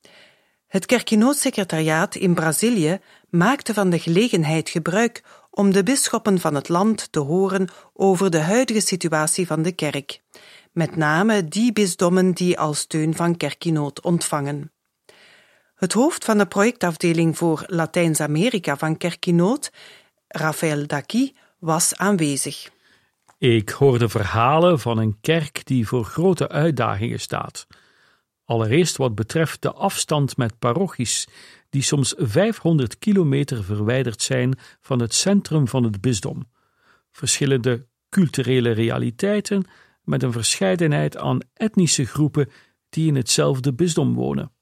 Het kerkgenootssecretariaat in Brazilië maakte van de gelegenheid gebruik om de bisschoppen van het land te horen over de huidige situatie van de kerk, met name die bisdommen die al steun van Kerkgenoot ontvangen. Het hoofd van de projectafdeling voor Latijns-Amerika van Kerkgenoot, Rafael Daqui, was aanwezig. Ik hoorde verhalen van een kerk die voor grote uitdagingen staat. Allereerst wat betreft de afstand met parochies, die soms 500 kilometer verwijderd zijn van het centrum van het bisdom. Verschillende culturele realiteiten met een verscheidenheid aan etnische groepen die in hetzelfde bisdom wonen.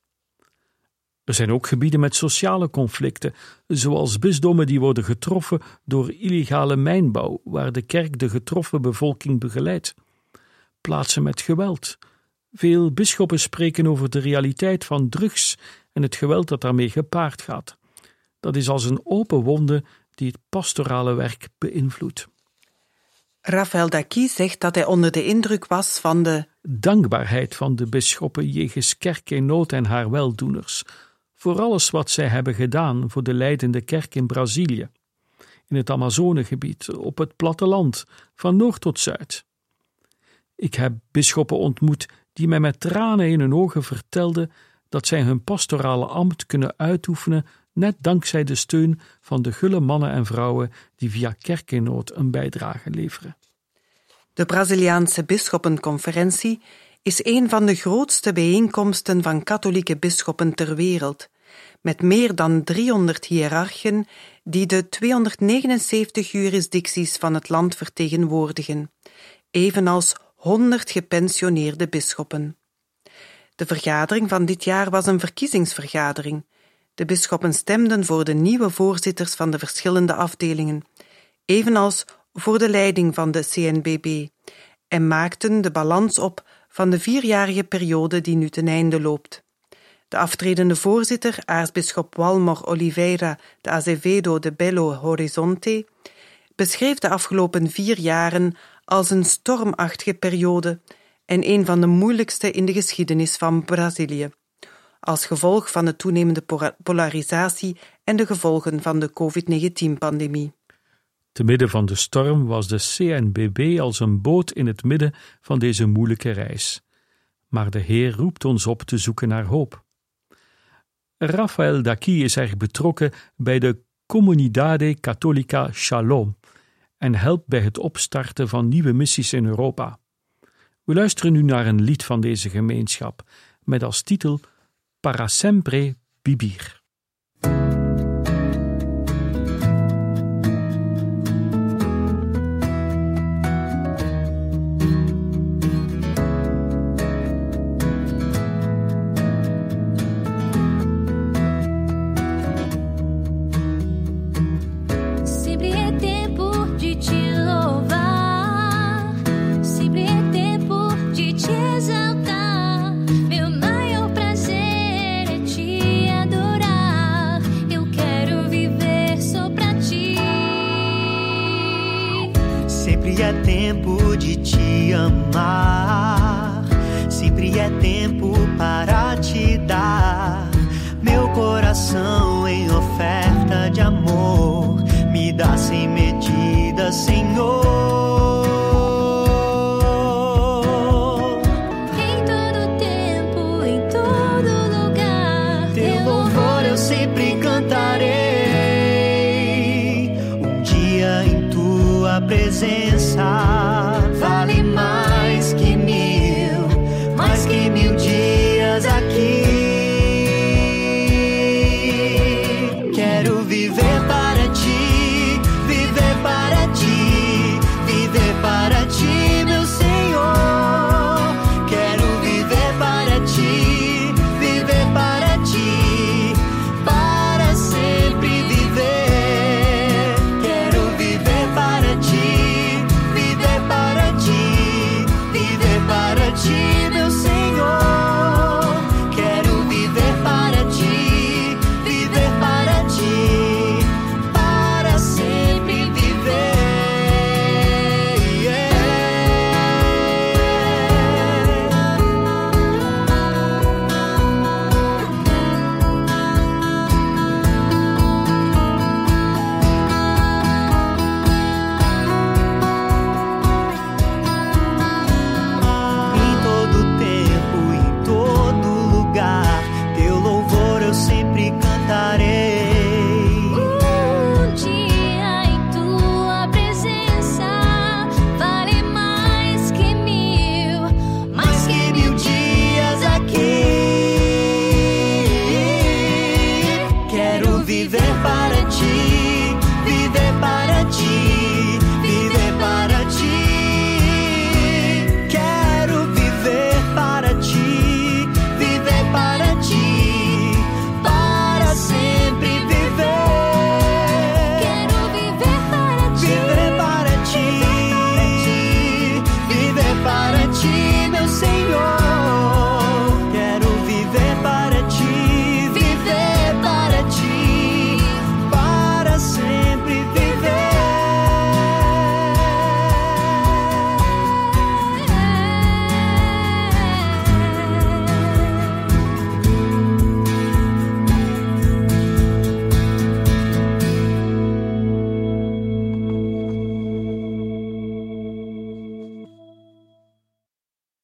Er zijn ook gebieden met sociale conflicten, zoals bisdommen die worden getroffen door illegale mijnbouw, waar de kerk de getroffen bevolking begeleidt. Plaatsen met geweld. Veel bisschoppen spreken over de realiteit van drugs en het geweld dat daarmee gepaard gaat. Dat is als een open wonde die het pastorale werk beïnvloedt. Rafael Daqui zegt dat hij onder de indruk was van de dankbaarheid van de bisschoppen jegens kerk in nood en haar weldoeners, voor alles wat zij hebben gedaan voor de leidende kerk in Brazilië, in het Amazonegebied, op het platteland, van noord tot zuid. Ik heb bisschoppen ontmoet die mij met tranen in hun ogen vertelden dat zij hun pastorale ambt kunnen uitoefenen net dankzij de steun van de gulle mannen en vrouwen die via Kerk in Nood een bijdrage leveren. De Braziliaanse Bisschoppenconferentie is een van de grootste bijeenkomsten van katholieke bisschoppen ter wereld, met meer dan 300 hiërarchen die de 279 jurisdicties van het land vertegenwoordigen, evenals 100 gepensioneerde bisschoppen. De vergadering van dit jaar was een verkiezingsvergadering. De bisschoppen stemden voor de nieuwe voorzitters van de verschillende afdelingen, evenals voor de leiding van de CNBB, en maakten de balans op van de 4-jarige periode die nu ten einde loopt. De aftredende voorzitter, aartsbisschop Walmor Oliveira de Azevedo de Belo Horizonte, beschreef de afgelopen 4 jaren als een stormachtige periode en een van de moeilijkste in de geschiedenis van Brazilië, als gevolg van de toenemende polarisatie en de gevolgen van de COVID-19-pandemie. Te midden van de storm was de CNBB als een boot in het midden van deze moeilijke reis. Maar de Heer roept ons op te zoeken naar hoop. Rafael Daqui is erg betrokken bij de Comunidade Católica Shalom en helpt bij het opstarten van nieuwe missies in Europa. We luisteren nu naar een lied van deze gemeenschap, met als titel Para Sempre Vivir. Quero viver para ti,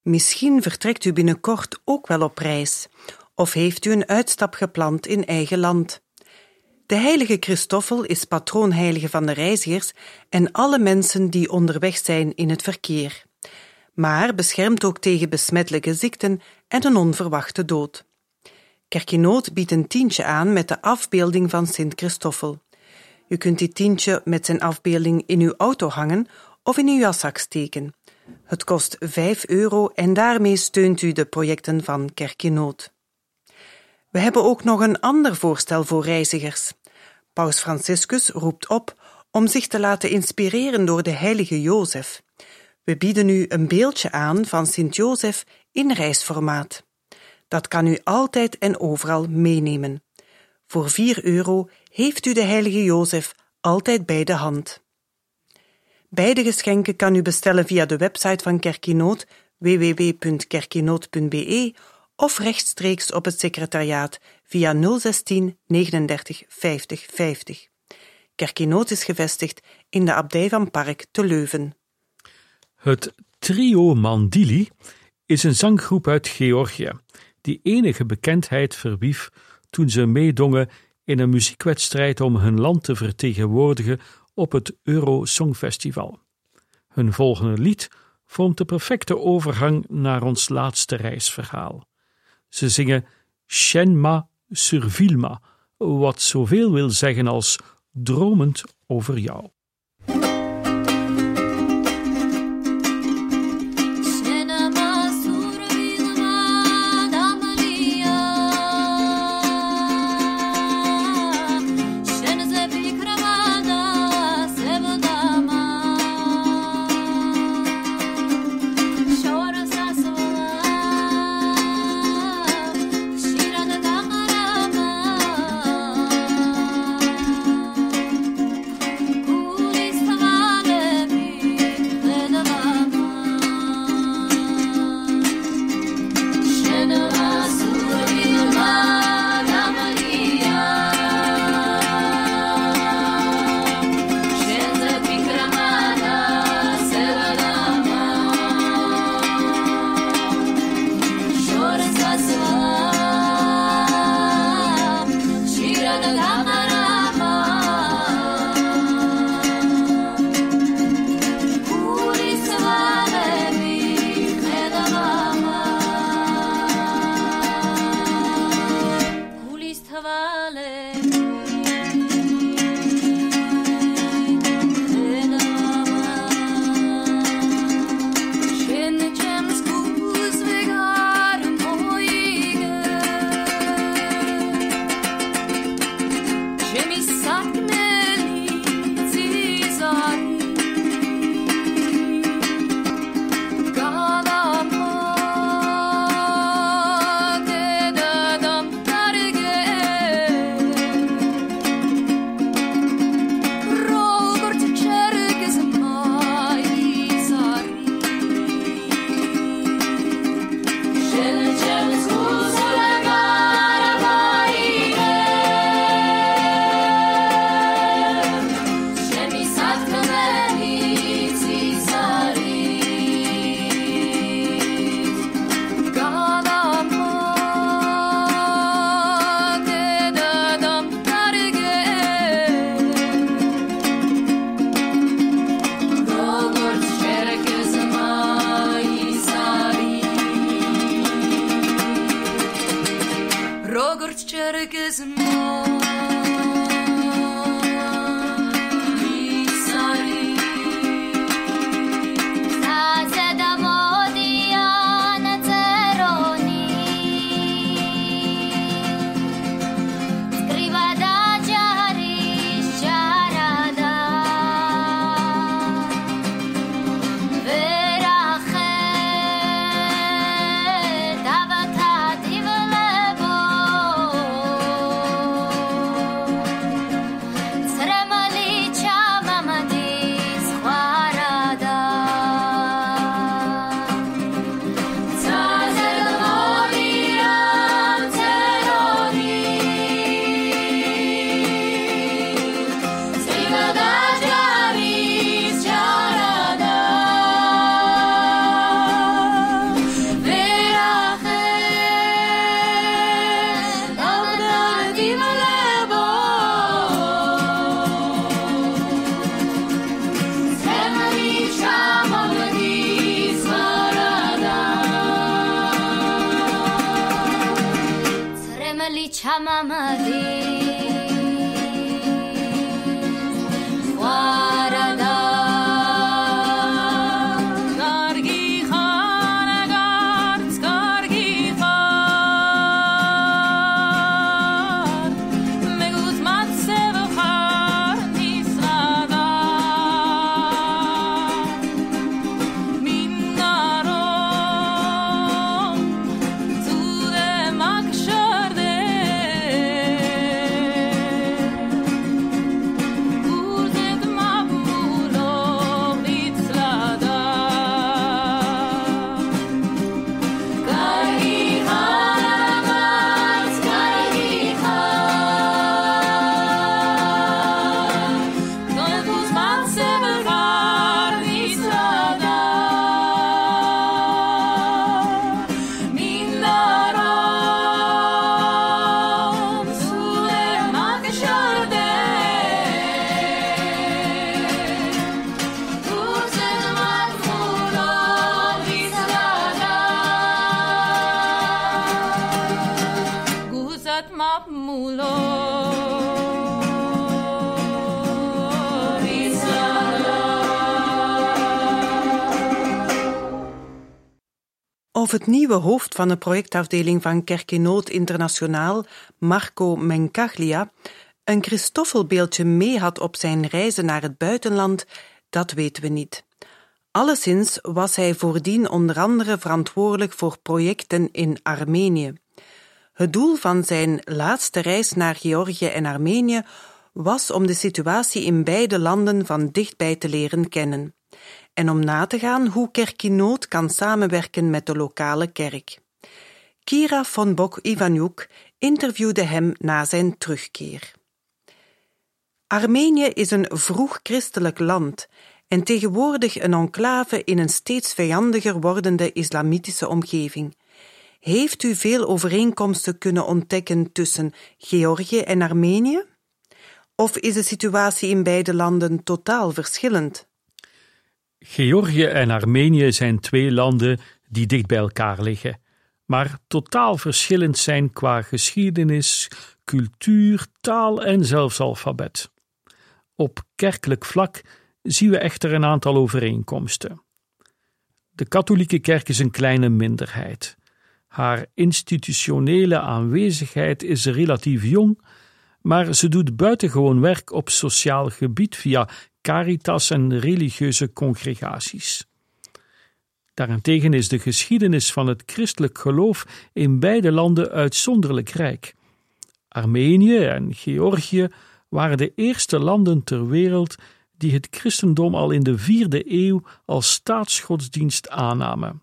Misschien vertrekt u binnenkort ook wel op reis, of heeft u een uitstap gepland in eigen land. De heilige Christoffel is patroonheilige van de reizigers en alle mensen die onderweg zijn in het verkeer, maar beschermt ook tegen besmettelijke ziekten en een onverwachte dood. Kerk in Nood biedt een tientje aan met de afbeelding van Sint Christoffel. U kunt dit tientje met zijn afbeelding in uw auto hangen of in uw jaszak steken. Het kost €5 en daarmee steunt u de projecten van Kerk in Nood. We hebben ook nog een ander voorstel voor reizigers. Paus Franciscus roept op om zich te laten inspireren door de heilige Jozef. We bieden u een beeldje aan van Sint Jozef in reisformaat. Dat kan u altijd en overal meenemen. Voor €4 heeft u de heilige Jozef altijd bij de hand. Beide geschenken kan u bestellen via de website van Kerk in Nood, www.kerkinood.be, of rechtstreeks op het secretariaat via 016 39 50 50. Kerk in Nood is gevestigd in de abdij van Park te Leuven. Het trio Mandili is een zanggroep uit Georgië, die enige bekendheid verwierf toen ze meedongen in een muziekwedstrijd om hun land te vertegenwoordigen op het Eurosongfestival. Hun volgende lied vormt de perfecte overgang naar ons laatste reisverhaal. Ze zingen Shenma Survilma, wat zoveel wil zeggen als dromend over jou. Of het nieuwe hoofd van de projectafdeling van Kerk in Nood Internationaal, Marco Mencaglia, een Christoffelbeeldje mee had op zijn reizen naar het buitenland, dat weten we niet. Alleszins was hij voordien onder andere verantwoordelijk voor projecten in Armenië. Het doel van zijn laatste reis naar Georgië en Armenië was om de situatie in beide landen van dichtbij te leren kennen en om na te gaan hoe Kerk in Nood kan samenwerken met de lokale kerk. Kira von Bock-Ivaniuk interviewde hem na zijn terugkeer. Armenië is een vroeg christelijk land en tegenwoordig een enclave in een steeds vijandiger wordende islamitische omgeving. Heeft u veel overeenkomsten kunnen ontdekken tussen Georgië en Armenië? Of is de situatie in beide landen totaal verschillend? Georgië en Armenië zijn twee landen die dicht bij elkaar liggen, maar totaal verschillend zijn qua geschiedenis, cultuur, taal en zelfs alfabet. Op kerkelijk vlak zien we echter een aantal overeenkomsten. De katholieke kerk is een kleine minderheid. Haar institutionele aanwezigheid is relatief jong, maar ze doet buitengewoon werk op sociaal gebied via caritas en religieuze congregaties. Daarentegen is de geschiedenis van het christelijk geloof in beide landen uitzonderlijk rijk. Armenië en Georgië waren de eerste landen ter wereld die het christendom al in de 4e eeuw als staatsgodsdienst aannamen.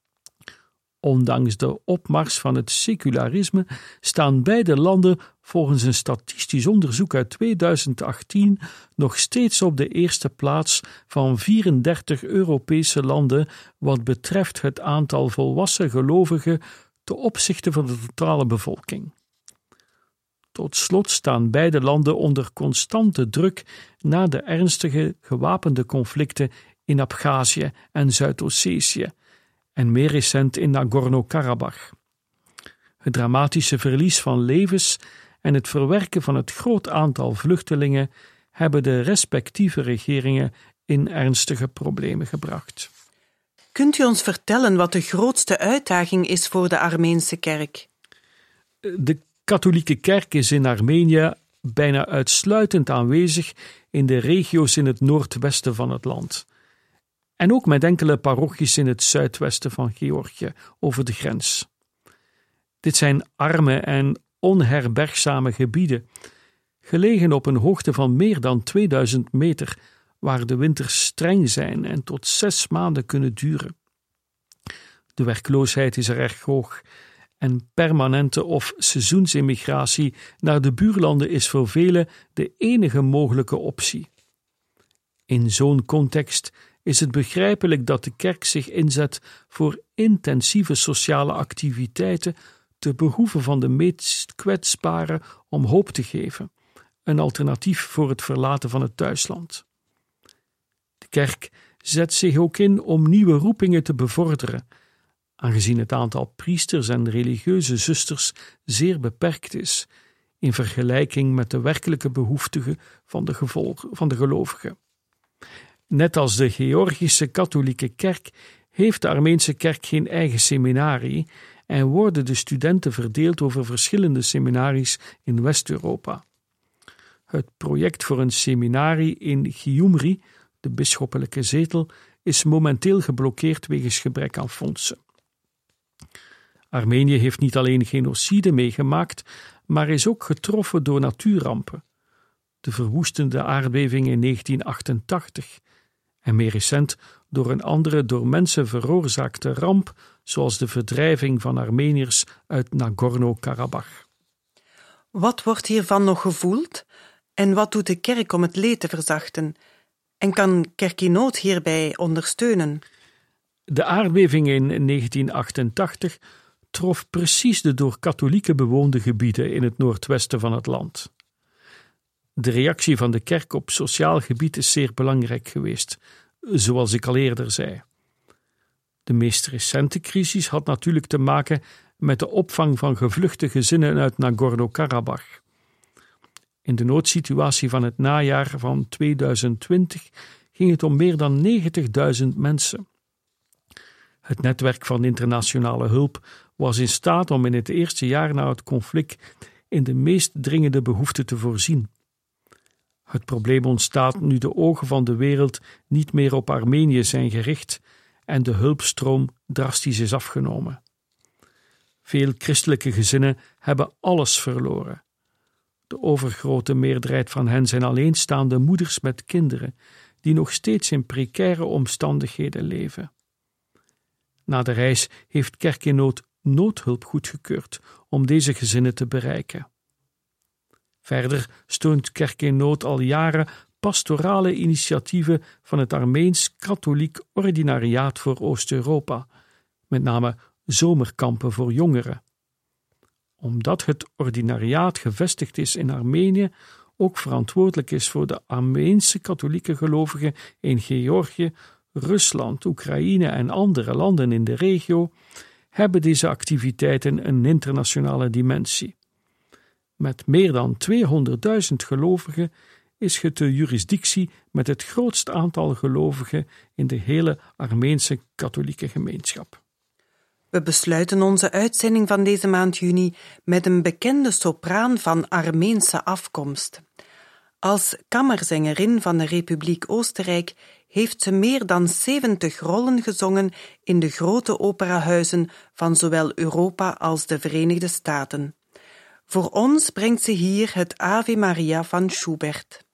Ondanks de opmars van het secularisme staan beide landen volgens een statistisch onderzoek uit 2018 nog steeds op de eerste plaats van 34 Europese landen wat betreft het aantal volwassen gelovigen ten opzichte van de totale bevolking. Tot slot staan beide landen onder constante druk na de ernstige gewapende conflicten in Abhazie en Zuid-Ossetië en meer recent in Nagorno-Karabach. Het dramatische verlies van levens en het verwerken van het groot aantal vluchtelingen hebben de respectieve regeringen in ernstige problemen gebracht. Kunt u ons vertellen wat de grootste uitdaging is voor de Armeense kerk? De katholieke kerk is in Armenië bijna uitsluitend aanwezig in de regio's in het noordwesten van het land. En ook met enkele parochies in het zuidwesten van Georgië over de grens. Dit zijn arme en onherbergzame gebieden, gelegen op een hoogte van meer dan 2000 meter, waar de winters streng zijn en tot 6 maanden kunnen duren. De werkloosheid is er erg hoog en permanente of seizoensimmigratie naar de buurlanden is voor velen de enige mogelijke optie. In zo'n context is het begrijpelijk dat de kerk zich inzet voor intensieve sociale activiteiten te behoeve van de meest kwetsbaren om hoop te geven, een alternatief voor het verlaten van het thuisland. De kerk zet zich ook in om nieuwe roepingen te bevorderen, aangezien het aantal priesters en religieuze zusters zeer beperkt is in vergelijking met de werkelijke behoeften van de gelovigen. Net als de Georgische katholieke kerk heeft de Armeense kerk geen eigen seminarie en worden de studenten verdeeld over verschillende seminaries in West-Europa. Het project voor een seminarie in Gyumri, de bisschoppelijke zetel, is momenteel geblokkeerd wegens gebrek aan fondsen. Armenië heeft niet alleen genocide meegemaakt, maar is ook getroffen door natuurrampen. De verwoestende aardbeving in 1988 en meer recent door een andere door mensen veroorzaakte ramp, zoals de verdrijving van Armeniërs uit Nagorno-Karabach. Wat wordt hiervan nog gevoeld? En wat doet de kerk om het leed te verzachten? En kan Kerk in Nood hierbij ondersteunen? De aardbeving in 1988 trof precies de door katholieken bewoonde gebieden in het noordwesten van het land. De reactie van de kerk op sociaal gebied is zeer belangrijk geweest, zoals ik al eerder zei. De meest recente crisis had natuurlijk te maken met de opvang van gevluchte gezinnen uit Nagorno-Karabach. In de noodsituatie van het najaar van 2020 ging het om meer dan 90.000 mensen. Het netwerk van internationale hulp was in staat om in het eerste jaar na het conflict in de meest dringende behoeften te voorzien. Het probleem ontstaat nu de ogen van de wereld niet meer op Armenië zijn gericht en de hulpstroom drastisch is afgenomen. Veel christelijke gezinnen hebben alles verloren. De overgrote meerderheid van hen zijn alleenstaande moeders met kinderen die nog steeds in precaire omstandigheden leven. Na de reis heeft Kerk in Nood noodhulp goedgekeurd om deze gezinnen te bereiken. Verder steunt Kerk in Nood al jaren pastorale initiatieven van het Armeens Katholiek Ordinariaat voor Oost-Europa, met name zomerkampen voor jongeren. Omdat het ordinariaat gevestigd is in Armenië, ook verantwoordelijk is voor de Armeense katholieke gelovigen in Georgië, Rusland, Oekraïne en andere landen in de regio, hebben deze activiteiten een internationale dimensie. Met meer dan 200.000 gelovigen is het de jurisdictie met het grootste aantal gelovigen in de hele Armeense katholieke gemeenschap. We besluiten onze uitzending van deze maand juni met een bekende sopraan van Armeense afkomst. Als kammerzangerin van de Republiek Oostenrijk heeft ze meer dan 70 rollen gezongen in de grote operahuizen van zowel Europa als de Verenigde Staten. Voor ons brengt ze hier het Ave Maria van Schubert.